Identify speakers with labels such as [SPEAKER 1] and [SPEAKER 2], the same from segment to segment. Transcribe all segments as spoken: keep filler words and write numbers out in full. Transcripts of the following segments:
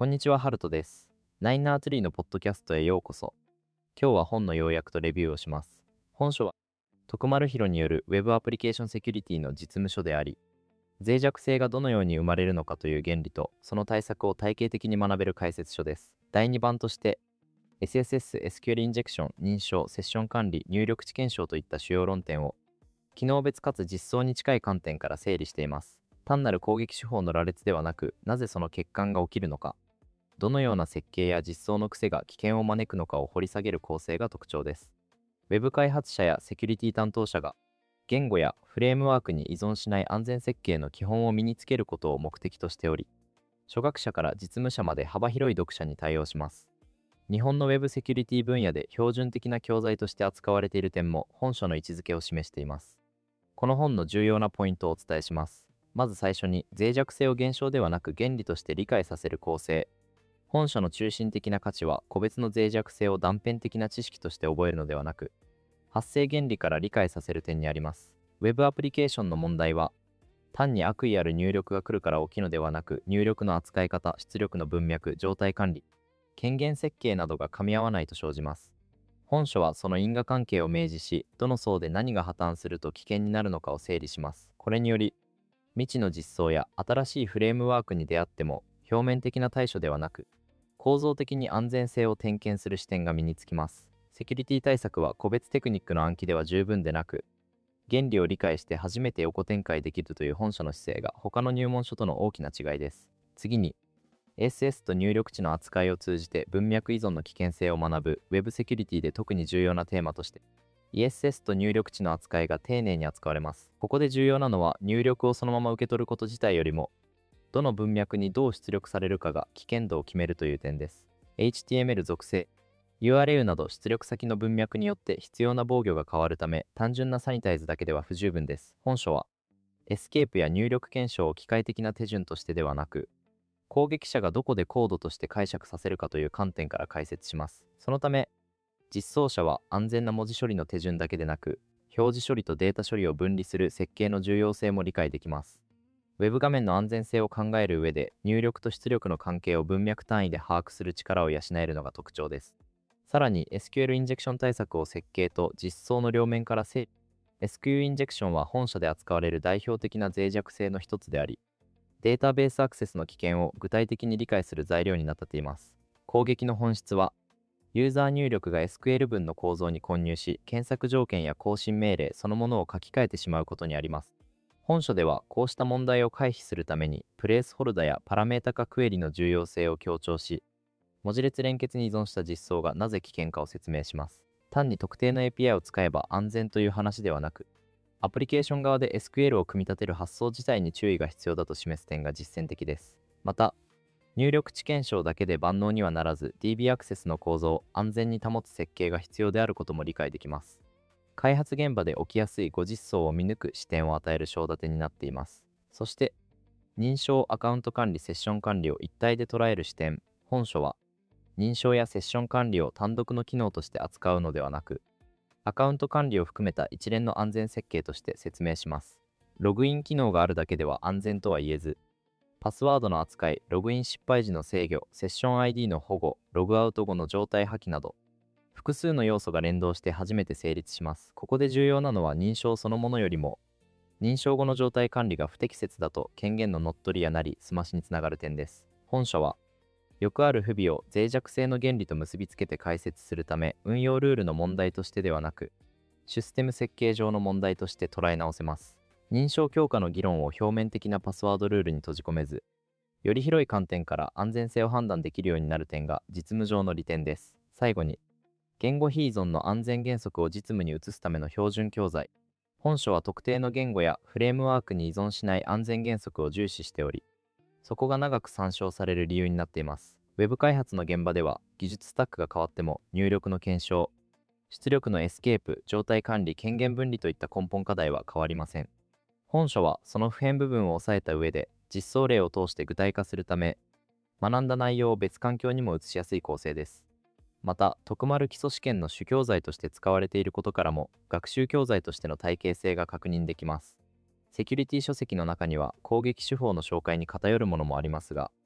[SPEAKER 1] こんにちは、ハルトです。ナインナーツリーのポッドキャストへようこそ。今日は本の要約とレビューをします。本書は、徳丸博による Web アプリケーションセキュリティの実務書であり、脆弱性がどのように生まれるのかという原理と、その対策を体系的に学べる解説書です。だいにばんとして、エスエスエス、エスキューエル インジェクション、認証、セッション管理、入力値検証といった主要論点を、機能別かつ実装に近い観点から整理しています。単なる攻撃手法の羅列ではなく、なぜその欠陥が起きるのか、どのような設計や実装の癖が危険を招くのかを掘り下げる構成が特徴です。Web 開発者やセキュリティ担当者が言語やフレームワークに依存しない安全設計の基本を身につけることを目的としており、初学者から実務者まで幅広い読者に対応します。日本の Web セキュリティ分野で標準的な教材として扱われている点も本書の位置づけを示しています。この本の重要なポイントをお伝えします。まず最初に、脆弱性を現象ではなく原理として理解させる構成。本書の中心的な価値は、個別の脆弱性を断片的な知識として覚えるのではなく、発生原理から理解させる点にあります。Web アプリケーションの問題は、単に悪意ある入力が来るから起きるのではなく、入力の扱い方、出力の文脈、状態管理、権限設計などが噛み合わないと生じます。本書はその因果関係を明示し、どの層で何が破綻すると危険になるのかを整理します。これにより、未知の実装や新しいフレームワークに出会っても、表面的な対処ではなく、構造的に安全性を点検する視点が身につきます。セキュリティ対策は個別テクニックの暗記では十分でなく、原理を理解して初めて横展開できるという本書の姿勢が他の入門書との大きな違いです。次に、エスエス と入力値の扱いを通じて文脈依存の危険性を学ぶ Web セキュリティで特に重要なテーマとして、イーエスエス と入力値の扱いが丁寧に扱われます。ここで重要なのは、入力をそのまま受け取ること自体よりも、どの文脈にどう出力されるかが危険度を決めるという点です。エイチティーエムエル 属性、ユーアールエル など出力先の文脈によって必要な防御が変わるため、単純なサニタイズだけでは不十分です。本書は、エスケープや入力検証を機械的な手順としてではなく、攻撃者がどこでコードとして解釈させるかという観点から解説します。そのため、実装者は安全な文字処理の手順だけでなく、表示処理とデータ処理を分離する設計の重要性も理解できます。Web 画面の安全性を考える上で、入力と出力の関係を文脈単位で把握する力を養えるのが特徴です。さらに、エスキューエル インジェクション対策を設計と実装の両面から整備。エスキューエル インジェクションは本社で扱われる代表的な脆弱性の一つであり、データベースアクセスの危険を具体的に理解する材料になっています。攻撃の本質は、ユーザー入力が エスキューエル 文の構造に混入し、検索条件や更新命令そのものを書き換えてしまうことにあります。本書ではこうした問題を回避するために、プレイスホルダやパラメータ化クエリの重要性を強調し、文字列連結に依存した実装がなぜ危険かを説明します。単に特定の エーピーアイ を使えば安全という話ではなく、アプリケーション側で エスキューエル を組み立てる発想自体に注意が必要だと示す点が実践的です。また、入力値検証だけで万能にはならず、ディービー アクセスの構造を安全に保つ設計が必要であることも理解できます。開発現場で起きやすい誤実装を見抜く視点を与える章立てになっています。そして、認証アカウント管理、セッション管理を一体で捉える視点。本書は、認証やセッション管理を単独の機能として扱うのではなく、アカウント管理を含めた一連の安全設計として説明します。ログイン機能があるだけでは安全とは言えず、パスワードの扱い、ログイン失敗時の制御、セッション アイディー の保護、ログアウト後の状態破棄など、複数の要素が連動して初めて成立します。ここで重要なのは認証そのものよりも、認証後の状態管理が不適切だと権限の乗っ取りやなり、すましにつながる点です。本書は、よくある不備を脆弱性の原理と結びつけて解説するため、運用ルールの問題としてではなく、システム設計上の問題として捉え直せます。認証強化の議論を表面的なパスワードルールに閉じ込めず、より広い観点から安全性を判断できるようになる点が実務上の利点です。最後に、言語非依存の安全原則を実務に移すための標準教材。本書は特定の言語やフレームワークに依存しない安全原則を重視しており、そこが長く参照される理由になっています。Web 開発の現場では、技術スタックが変わっても入力の検証、出力のエスケープ、状態管理、権限分離といった根本課題は変わりません。本書はその普遍部分を抑えた上で、実装例を通して具体化するため、学んだ内容を別環境にも移しやすい構成です。また、徳丸基礎試験の主教材として使われていることからも、学習教材としての体系性が確認できます。セキュリティ書籍の中には攻撃手法の紹介に偏るものもありますが、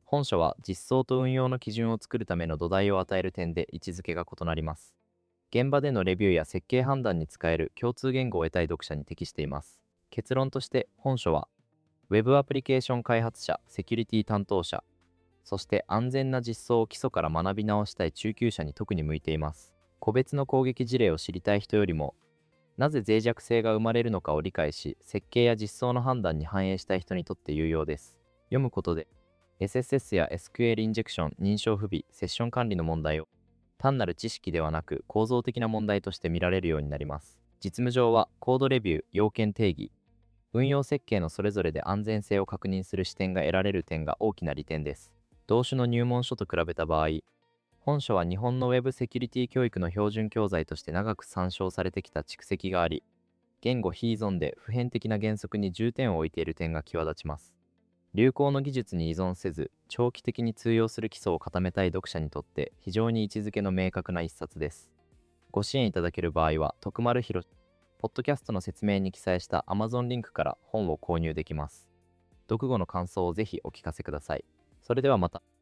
[SPEAKER 1] 本書は実装と運用の基準を作るための土台を与える点で位置づけが異なります。現場でのレビューや設計判断に使える共通言語を得たい読者に適しています。結論として本書は Web アプリケーション開発者、セキュリティ担当者、そして安全な実装を基礎から学び直したい中級者に特に向いています。個別の攻撃事例を知りたい人よりも、なぜ脆弱性が生まれるのかを理解し、設計や実装の判断に反映したい人にとって有用です。読むことで、エスエスエス や エスキューエル インジェクション、認証不備、セッション管理の問題を単なる知識ではなく構造的な問題として見られるようになります。実務上はコードレビュー、要件定義、運用設計のそれぞれで安全性を確認する視点が得られる点が大きな利点です。同種の入門書と比べた場合、本書は日本の Web セキュリティ教育の標準教材として長く参照されてきた蓄積があり、言語非依存で普遍的な原則に重点を置いている点が際立ちます。流行の技術に依存せず、長期的に通用する基礎を固めたい読者にとって非常に位置づけの明確な一冊です。ご支援いただける場合は、徳丸博、ポッドキャストの説明に記載した Amazon リンクから本を購入できます。読後の感想をぜひお聞かせください。それではまた。